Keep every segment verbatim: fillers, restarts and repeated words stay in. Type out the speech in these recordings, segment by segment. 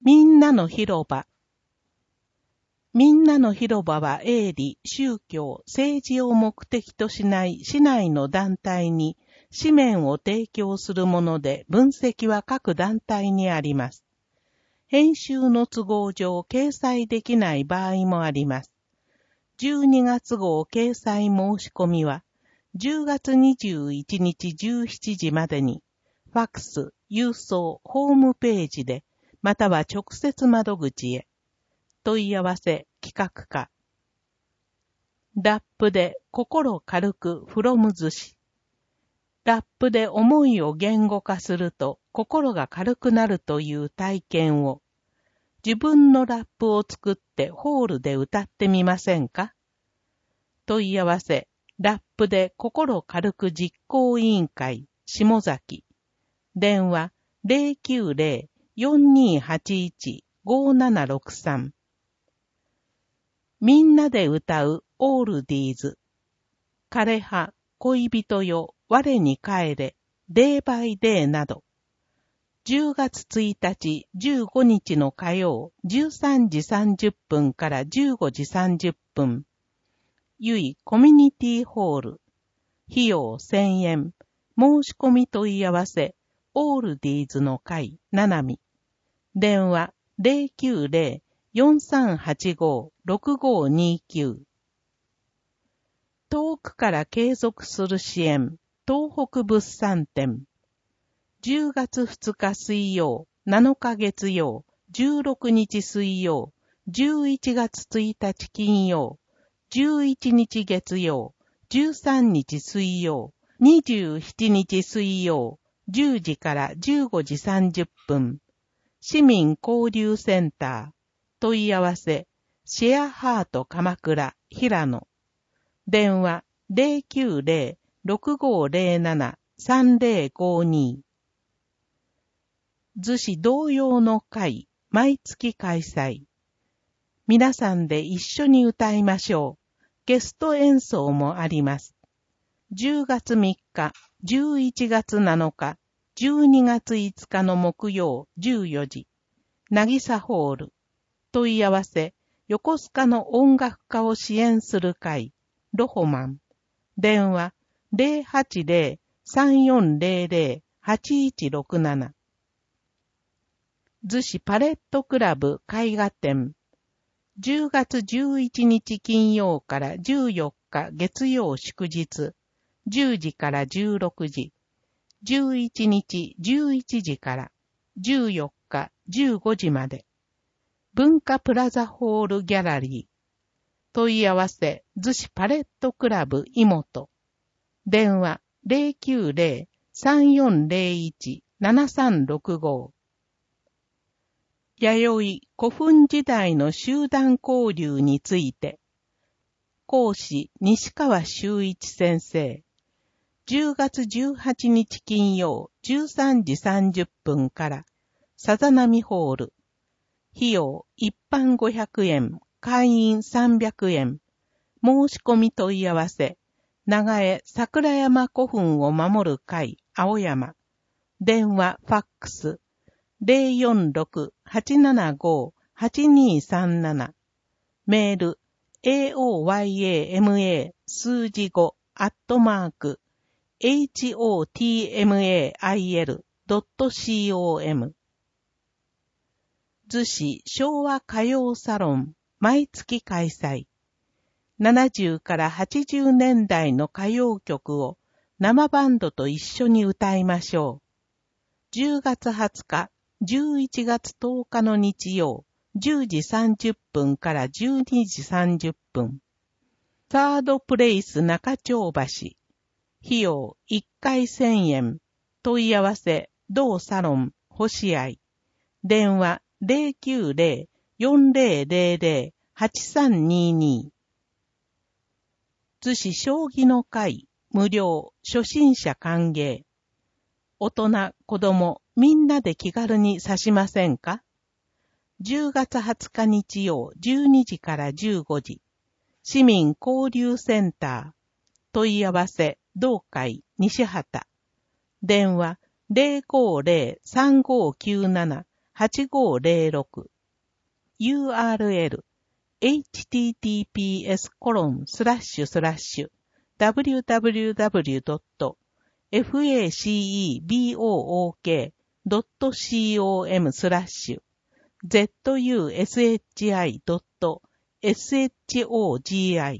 みんなの広場。みんなの広場は営利、宗教、政治を目的としない市内の団体に紙面を提供するもので、分析は各団体にあります。編集の都合上掲載できない場合もあります。じゅうにがつ号掲載申し込みは、じゅうがつにじゅういちにちじゅうしちじまでに、ファックス、郵送、ホームページで、または直接窓口へ。問い合わせ、企画課。ラップで心軽くフロム寿司。ラップで思いを言語化すると心が軽くなるという体験を、自分のラップを作ってホールで歌ってみませんか？問い合わせ、ラップで心軽く実行委員会、下崎。電話、ゼロきゅうゼロ よんにーはちいち ごーななろくさん。みんなで歌うオールディーズ。枯葉、恋人よ、我に帰れ、デーバイデーなど。じゅうがつついたち、じゅうごにちの火曜、じゅうさんじさんじゅっぷんからじゅうごじさんじゅっぷん。ゆいコミュニティホール。費用せんえん。申し込み問い合わせ、オールディーズの会、ななみ。電話、ゼロきゅうゼロ よんさんはちご ろくごにきゅう。遠くから継続する支援、東北物産展。じゅうがつふつか水曜、なのか月曜、じゅうろくにち水曜、じゅういちがつついたち金曜、じゅういちにち月曜、じゅうさんにち水曜、にじゅうしちにち水曜、じゅうじからじゅうごじさんじゅっぷん。市民交流センター。問い合わせ、シェアハート鎌倉、平野。電話、ゼロきゅうゼロ ろくごゼロなな さんゼロごに。逗子童謡の会、毎月開催。皆さんで一緒に歌いましょう。ゲスト演奏もあります。じゅうがつみっか、じゅういちがつなのか、じゅうにがついつかの木曜じゅうよじ。なぎさホール。問い合わせ、横須賀の音楽家を支援する会、ロホマン。電話、ゼロはちゼロ さんよんゼロゼロ はちいちろくなな。逗子パレットクラブ絵画展。じゅうがつじゅういちにち金曜からじゅうよっか月曜祝日。じゅうじからじゅうろくじ。じゅういちにちじゅういちじからじゅうよっかじゅうごじまで。文化プラザホールギャラリー。問い合わせ、逗子パレットクラブ妹。電話、ゼロきゅうゼロ さんよんゼロいち ななさんろくご。弥生古墳時代の集団交流について。講師、西川修一先生。じゅうがつじゅうはちにち金曜、じゅうさんじさんじゅっぷんから、さざなみホール。費用、一般ごひゃくえん、会員さんびゃくえん。申し込み問い合わせ、長江桜山古墳を守る会、青山。電話、ファックス、ゼロよんろく はちななご はちにさんなな。メール、エーオーワイエーエムエー 数字ご、アットマーク、エイチオーティーエムエーアイエル ドットコム。逗子昭和歌謡サロン、毎月開催。ななじゅうからはちじゅうねんだいの歌謡曲を生バンドと一緒に歌いましょう。じゅうがつはつか、じゅういちがつとおかの日曜、じゅうじさんじゅっぷんからじゅうにじさんじゅっぷん。サードプレイス中町橋。費用いっかいせんえん。問い合わせ、同サロン、星合。電話ゼロきゅうゼロ よんゼロゼロゼロ はちさんにに。逗子将棋の会、無料、初心者歓迎。大人、子供、みんなで気軽に指しませんか？じゅうがつはつか日曜、じゅうにじからじゅうごじ。市民交流センター。問い合わせ、同会、西畑。電話、ゼロごゼロ さんごきゅうななはちごーぜろろく ユーアールエル エイチティーティーピーエス コロンスラッシュスラッシュ ダブリューダブリューダブリュー ドット フェイシーボーケー ドット コム スラッシュ ゼットユーエスエイチアイ ドット ショグ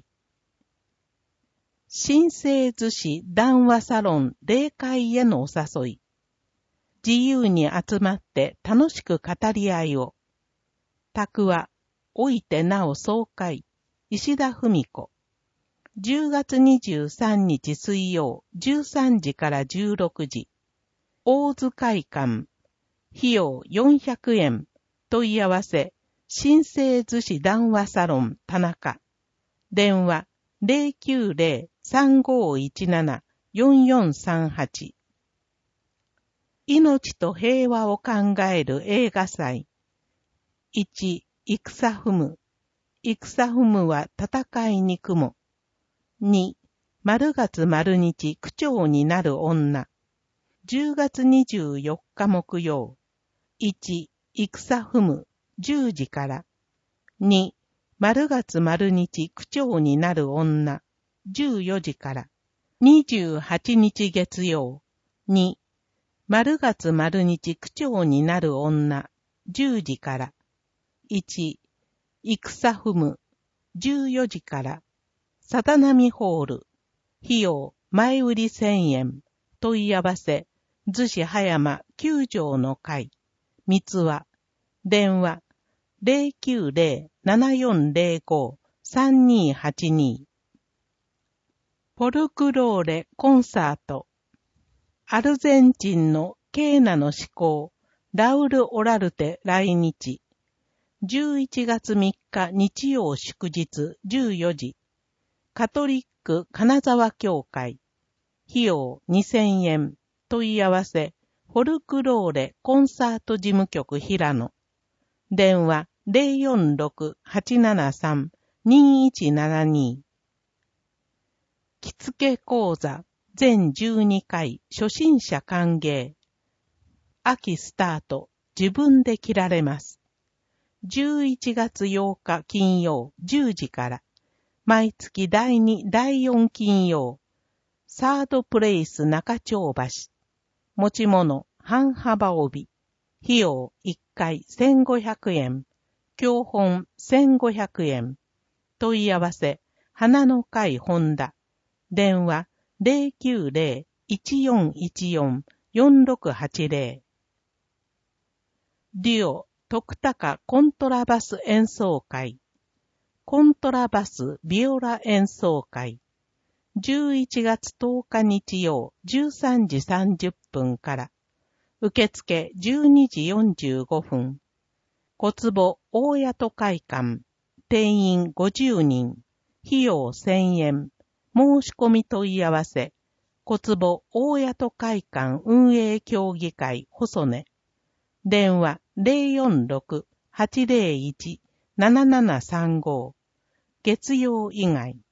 新生逗子談話サロン例会へのお誘い。自由に集まって楽しく語り合いを。宅は、おいてなお総会、石田文子。じゅうがつにじゅうさんにち水曜、じゅうさんじからじゅうろくじ。大津会館。費用よんひゃくえん。問い合わせ、新生逗子談話サロン田中。電話、ゼロきゅうゼロ さんごいちなな よんよんさんはち。命と平和を考える映画祭。いち、戦踏む。戦踏むは戦いに雲。に、丸月丸日区長になる女。じゅうがつにじゅうよっか木曜。いち、戦踏む、じゅうじから。に、丸月丸日区長になる女。じゅうよじから。にじゅうはちにち月曜。に、丸月丸日区長になる女。じゅうじから。いち、戦踏む、じゅうよじから。さだなみホール。費用、前売りせんえん。問い合わせ、逗子葉山きゅう条の会。三つは、電話、ゼロきゅうゼロ ななよんゼロご さんにはちに。ポルクローレコンサート。アルゼンチンのケーナの至高、ラウル・オラルテ来日。じゅういちがつみっか日曜祝日じゅうよじ。カトリック金沢教会。費用にせんえん。問い合わせ、フォルクローレコンサート事務局平野。電話 ゼロよんろく はちななさん にいちななに。着付け講座全じゅうにかい初心者歓迎。秋スタート、自分で着られます。じゅういちがつようか金曜じゅうじから。毎月だいに、だいよん金曜。サードプレイス中町橋。持ち物、半幅帯。費用いっかいせんごひゃくえん。教本せんごひゃくえん。問い合わせ、花の会本田。電話ゼロきゅうゼロ いちよんいちよん よんろくはちゼロ。デュオ、徳高コントラバス演奏会。コントラバスビオラ演奏会。じゅういちがつとおか日曜じゅうさんじさんじゅっぷんから。受付じゅうにじよんじゅうごふん。小坪大谷戸会館。定員ごじゅうにん。費用せんえん。申し込み問い合わせ。小坪大谷戸会館運営協議会細根。電話ゼロよんろく はちゼロいち ななななさんご。月曜以外。